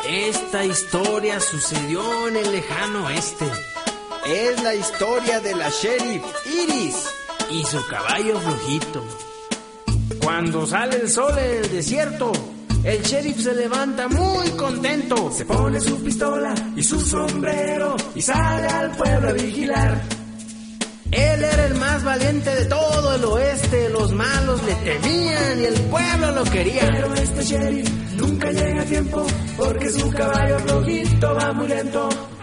Esta historia sucedió en el lejano oeste. Es la historia de la sheriff Iris y su caballo flojito. Cuando sale el sol en el desierto, el sheriff se levanta muy contento. Se pone su pistola y su sombrero y sale al pueblo a vigilar. Él era el más valiente de todo el oeste. Los malos le temían y el pueblo lo quería. Pero este sheriff nunca llega a tiempo porque su caballo flojito va muy lento.